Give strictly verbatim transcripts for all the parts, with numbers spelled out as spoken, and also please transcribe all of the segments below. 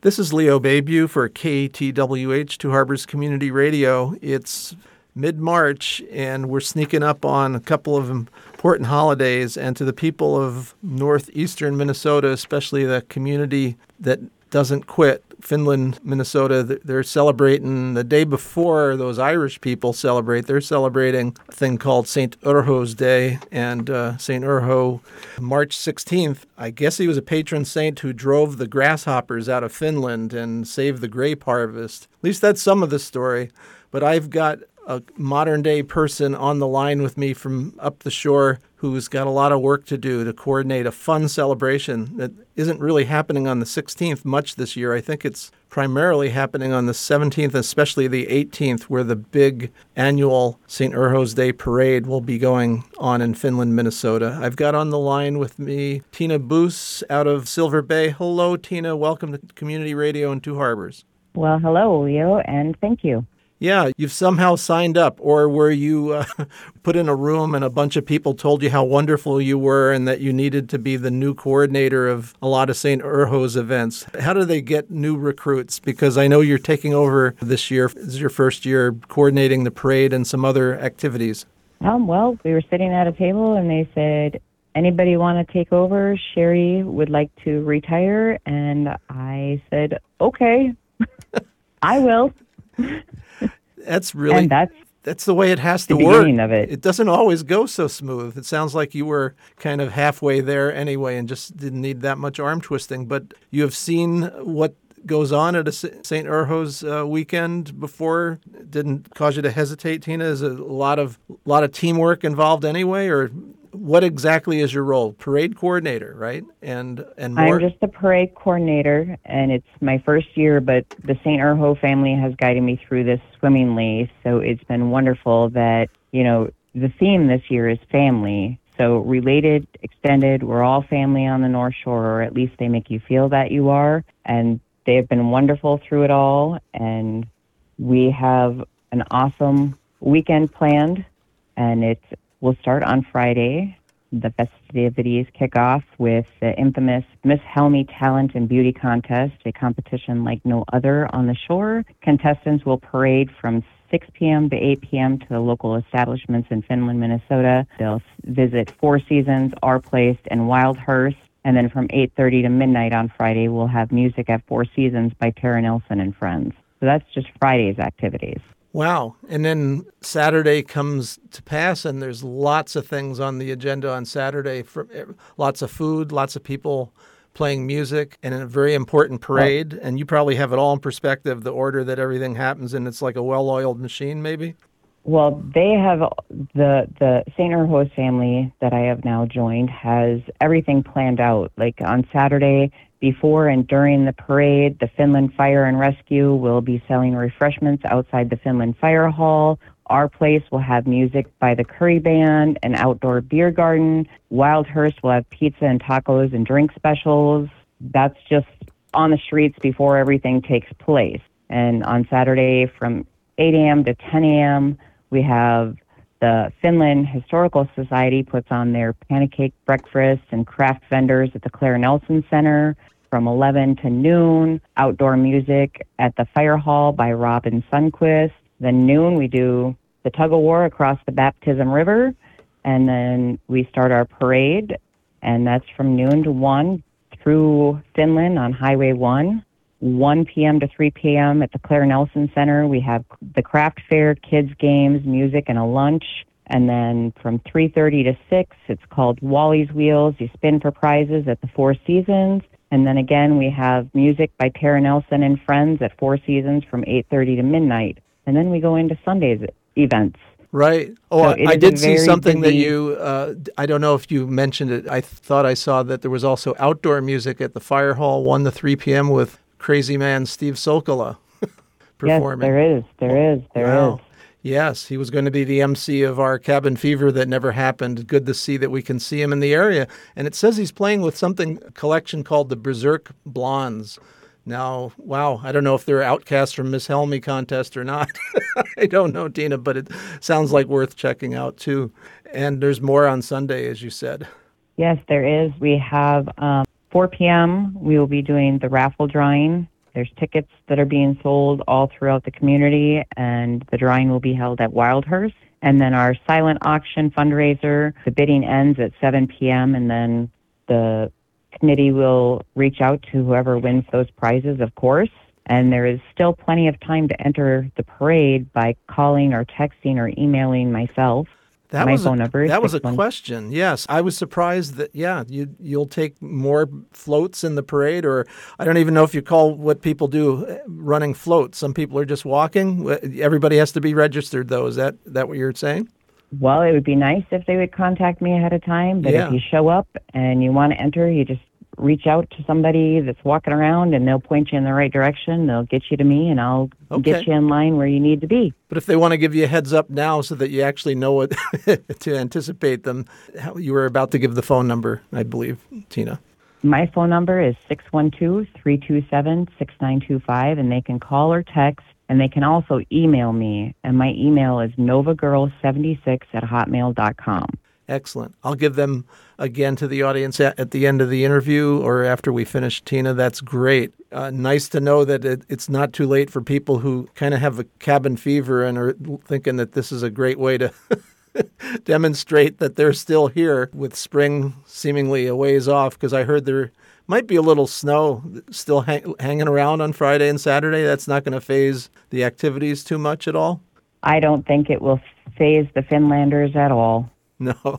This is Leo Bayview for K T W H, Two Harbors Community Radio. It's mid-March, and we're sneaking up on a couple of important holidays. And to the people of northeastern Minnesota, especially the community that doesn't quit, Finland, Minnesota, they're celebrating the day before those Irish people celebrate. They're celebrating a thing called Saint Urho's Day, and uh, Saint Urho, March sixteenth, I guess he was a patron saint who drove the grasshoppers out of Finland and saved the grape harvest. At least that's some of the story. But I've got a modern-day person on the line with me from up the shore who's got a lot of work to do to coordinate a fun celebration that isn't really happening on the sixteenth much this year. I think it's primarily happening on the seventeenth, especially the eighteenth, where the big annual Saint Urho's Day parade will be going on in Finland, Minnesota. I've got on the line with me Tina Boos out of Silver Bay. Hello, Tina. Welcome to Community Radio in Two Harbors. Well, hello, Leo, and thank you. Yeah, you've somehow signed up, or were you uh, put in a room and a bunch of people told you how wonderful you were and that you needed to be the new coordinator of a lot of Saint Urho's events? How do they get new recruits? Because I know you're taking over this year. This is your first year coordinating the parade and some other activities. Um, well, we were sitting at a table and they said, anybody want to take over? Sherry would like to retire. And I said, okay, I will. That's really, and that's, that's the way it has to the work. Beginning of it. It doesn't always go so smooth. It sounds like you were kind of halfway there anyway and just didn't need that much arm twisting. But you have seen what goes on at a Saint Urho's uh, weekend before. It didn't cause you to hesitate, Tina? Is a lot of lot of teamwork involved anyway, or what exactly is your role? Parade coordinator, right? And and more? I'm just the parade coordinator, and it's my first year, but the Saint Urho family has guided me through this swimmingly, so it's been wonderful that, you know, the theme this year is family. So related, extended, we're all family on the North Shore, or at least they make you feel that you are, and they have been wonderful through it all, and we have an awesome weekend planned, and it's We'll start on Friday. The festivities kick off with the infamous Miss Helmy Talent and Beauty Contest, a competition like no other on the shore. Contestants will parade from six p.m. to eight p.m. to the local establishments in Finland, Minnesota. They'll visit Four Seasons, Our Place, and Wildhurst. And then from eight thirty to midnight on Friday, we'll have music at Four Seasons by Tara Nelson and Friends. So that's just Friday's activities. Wow. And then Saturday comes to pass, and there's lots of things on the agenda on Saturday. For, lots of food, lots of people playing music, and a very important parade. And you probably have it all in perspective, the order that everything happens, and it's like a well-oiled machine, maybe? Well, they have, the, the Saint Urho's family that I have now joined has everything planned out. Like on Saturday, before and during the parade, the Finland Fire and Rescue will be selling refreshments outside the Finland Fire Hall. Our Place will have music by the Curry Band, an outdoor beer garden. Wildhurst will have pizza and tacos and drink specials. That's just on the streets before everything takes place. And on Saturday from eight a.m. to ten a.m., we have the Finland Historical Society puts on their pancake breakfast and craft vendors at the Claire Nelson Center. From eleven to noon, outdoor music at the Fire Hall by Robin Sundquist. Then noon, we do the tug-of-war across the Baptism River, and then we start our parade, and that's from noon to one through Finland on Highway one. one p.m. to three p.m. at the Claire Nelson Center, we have the craft fair, kids' games, music, and a lunch. And then from three thirty to six, it's called Wally's Wheels. You spin for prizes at the Four Seasons. And then again, we have music by Tara Nelson and Friends at Four Seasons from eight thirty to midnight. And then we go into Sunday's events. Right. Oh, so I, I did see something busy. that you, uh, I don't know if you mentioned it. I thought I saw that there was also outdoor music at the Fire Hall, one to three p.m. with crazy man Steve Sokola performing. Yes, there is. There is. There wow. is. Yes, he was going to be the M C of our Cabin Fever that never happened. Good to see that we can see him in the area. And it says he's playing with something, a collection called the Berserk Blondes. Now, wow, I don't know if they're outcasts from Miss Helmy contest or not. I don't know, Tina, but it sounds like worth checking out too. And there's more on Sunday, as you said. Yes, there is. We have um, four p.m. We will be doing the raffle drawing There's tickets that are being sold all throughout the community, and the drawing will be held at Wildhurst. And then our silent auction fundraiser, the bidding ends at seven p.m., and then the committee will reach out to whoever wins those prizes, of course. And there is still plenty of time to enter the parade by calling or texting or emailing myself. That My was phone a, number is that was a six one- question. Yes, I was surprised that yeah, you you'll take more floats in the parade, or I don't even know if you call what people do uh, running floats. Some people are just walking. Everybody has to be registered, though. Is that that what you're saying? Well, it would be nice if they would contact me ahead of time, but Yeah. if you show up and you want to enter, you just reach out to somebody that's walking around and they'll point you in the right direction. They'll get you to me, and I'll Okay. get you in line where you need to be. But if they want to give you a heads up now so that you actually know what to anticipate them, how, you were about to give the phone number, I believe, Tina. My phone number is six one two, three two seven, six nine two five, and they can call or text, and they can also email me, and my email is novagirl seventy-six at hotmail dot com. Excellent. I'll give them again to the audience at, at the end of the interview or after we finish, Tina. That's great. Uh, nice to know that it, it's not too late for people who kind of have a cabin fever and are thinking that this is a great way to demonstrate that they're still here with spring seemingly a ways off, because I heard there might be a little snow still hang, hanging around on Friday and Saturday. That's not going to phase the activities too much at all? I don't think it will phase the Finlanders at all. No.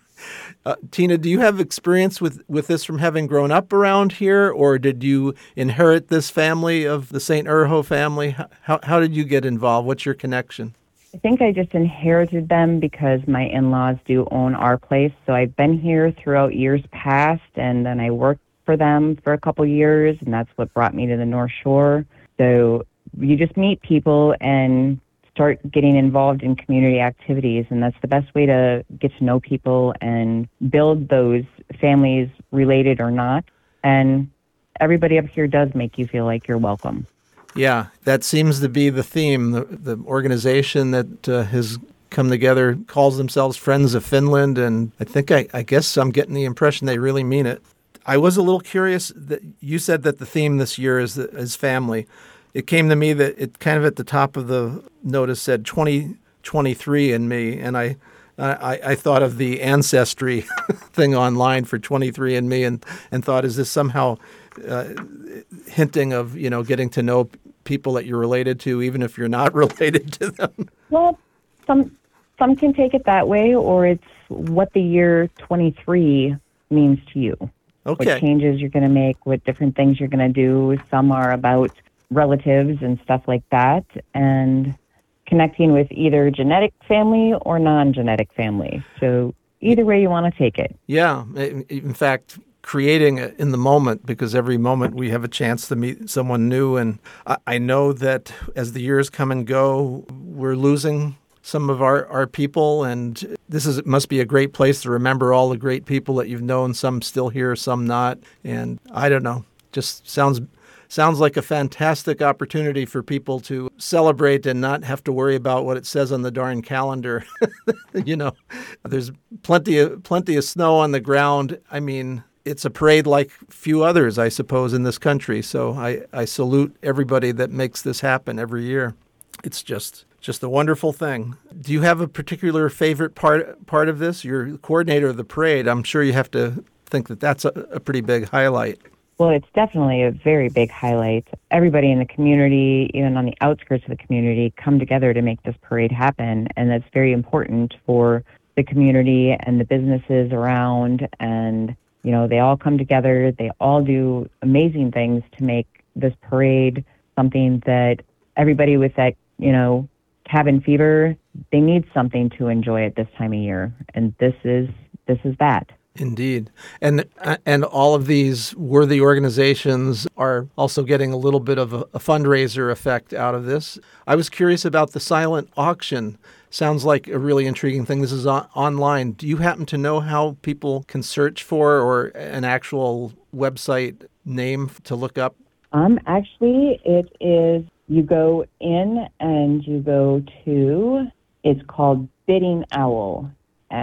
Uh, Tina, do you have experience with, with this from having grown up around here, or did you inherit this family of the Saint Urho family? How, how did you get involved? What's your connection? I think I just inherited them because my in-laws do own our place. So I've been here throughout years past, and then I worked for them for a couple years, and that's what brought me to the North Shore. So you just meet people and start getting involved in community activities, and that's the best way to get to know people and build those families, related or not. And everybody up here does make you feel like you're welcome. Yeah, that seems to be the theme. The, the organization that uh, has come together calls themselves Friends of Finland, and I think I, I guess I'm getting the impression they really mean it. I was a little curious that you said that the theme this year is is family. It came to me that it kind of at the top of the notice said twenty twenty-three in me, and I I, I thought of the ancestry thing online for twenty-three and me, and, and thought, is this somehow uh, hinting of, you know, getting to know people that you're related to, even if you're not related to them? Well, some some can take it that way, or it's what the year twenty-three means to you. Okay. What changes you're going to make, what different things you're going to do. Some are about relatives and stuff like that, and connecting with either genetic family or non-genetic family. So either way you want to take it. Yeah. In fact, creating it in the moment, because every moment we have a chance to meet someone new. And I, I know that as the years come and go, we're losing some of our, our people, and this is it must be a great place to remember all the great people that you've known, some still here, some not. And I don't know, just sounds sounds like a fantastic opportunity for people to celebrate and not have to worry about what it says on the darn calendar. You know, there's plenty of plenty of snow on the ground. I mean, it's a parade like few others, I suppose, in this country. So I, I salute everybody that makes this happen every year. It's just just a wonderful thing. Do you have a particular favorite part part of this? You're the coordinator of the parade. I'm sure you have to think that that's a, a pretty big highlight. Well, it's definitely a very big highlight. Everybody in the community, even on the outskirts of the community, come together to make this parade happen, and that's very important for the community and the businesses around. And, you know, they all come together. They all do amazing things to make this parade something that everybody with that, you know, cabin fever, they need something to enjoy at this time of year, and this is this is that. Indeed. And and all of these worthy organizations are also getting a little bit of a, a fundraiser effect out of this. I was curious about the silent auction. Sounds like a really intriguing thing. This is on, online. Do you happen to know how people can search for, or an actual website name to look up? Um, actually, it is, you go in and you go to, it's called Bidding Owl,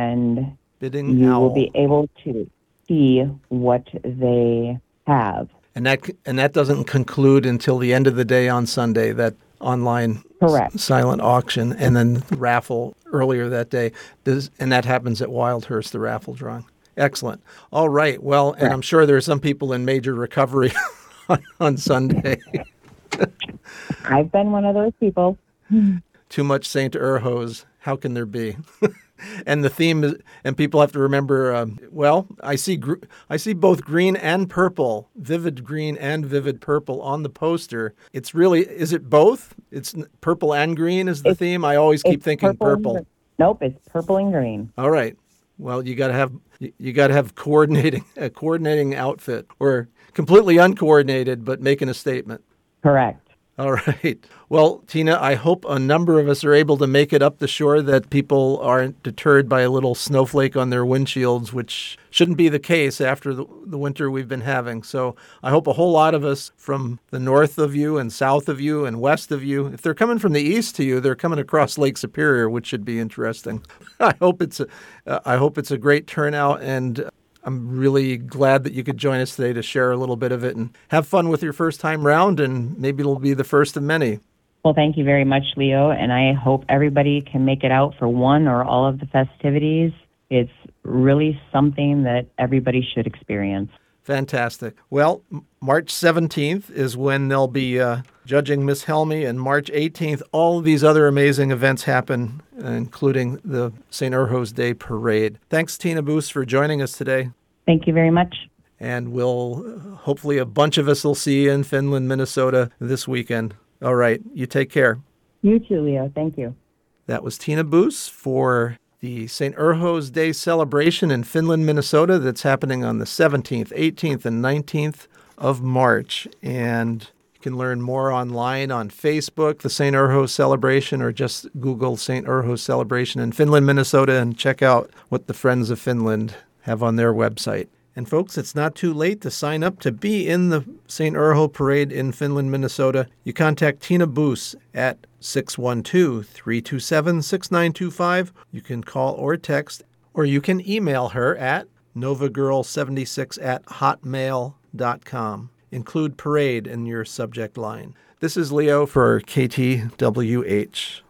and Bidding you Owl. will be able to see what they have. And that and that doesn't conclude until the end of the day on Sunday, that online Correct. s- silent auction, and then the raffle earlier that day. This, and that happens at Wildhurst, the raffle drawing. Excellent. All right. Well, and I'm sure there are some people in major recovery on, on Sunday. I've been one of those people. Too much Saint Urhos. How can there be? And the theme is, and people have to remember, um, well, I see gr- I see both green and purple, vivid green and vivid purple on the poster. It's really, is it both? It's n- purple and green is the It's- theme? I always keep It's thinking purple and purple. gr- Nope, it's purple and green. All right. Well, you got to have you, you got to have coordinating a coordinating outfit, or completely uncoordinated but making a statement. Correct. All right. Well, Tina, I hope a number of us are able to make it up the shore, that people aren't deterred by a little snowflake on their windshields, which shouldn't be the case after the, the winter we've been having. So I hope a whole lot of us from the north of you and south of you and west of you, if they're coming from the east to you, they're coming across Lake Superior, which should be interesting. I hope it's a, uh, I hope it's a great turnout, and I'm really glad that you could join us today to share a little bit of it and have fun with your first time round, and maybe it'll be the first of many. Well, thank you very much, Leo, and I hope everybody can make it out for one or all of the festivities. It's really something that everybody should experience. Fantastic. Well, M- March seventeenth is when they'll be uh, judging Miss Helmy, and March eighteenth, all of these other amazing events happen, uh, including the Saint Urho's Day Parade. Thanks, Tina Boos, for joining us today. Thank you very much. And we'll, uh, hopefully a bunch of us will see you in Finland, Minnesota this weekend. All right. You take care. You too, Leo. Thank you. That was Tina Boos for the Saint Urho's Day celebration in Finland, Minnesota, that's happening on the seventeenth, eighteenth, and nineteenth of March. And you can learn more online on Facebook, the Saint Urho celebration, or just Google Saint Urho celebration in Finland, Minnesota, and check out what the Friends of Finland have on their website. And folks, it's not too late to sign up to be in the Saint Urho Parade in Finland, Minnesota. You contact Tina Boos at six one two, three two seven, six nine two five. You can call or text, or you can email her at novagirl seventy-six at hotmail dot com. Include parade in your subject line. This is Leo for K T W H.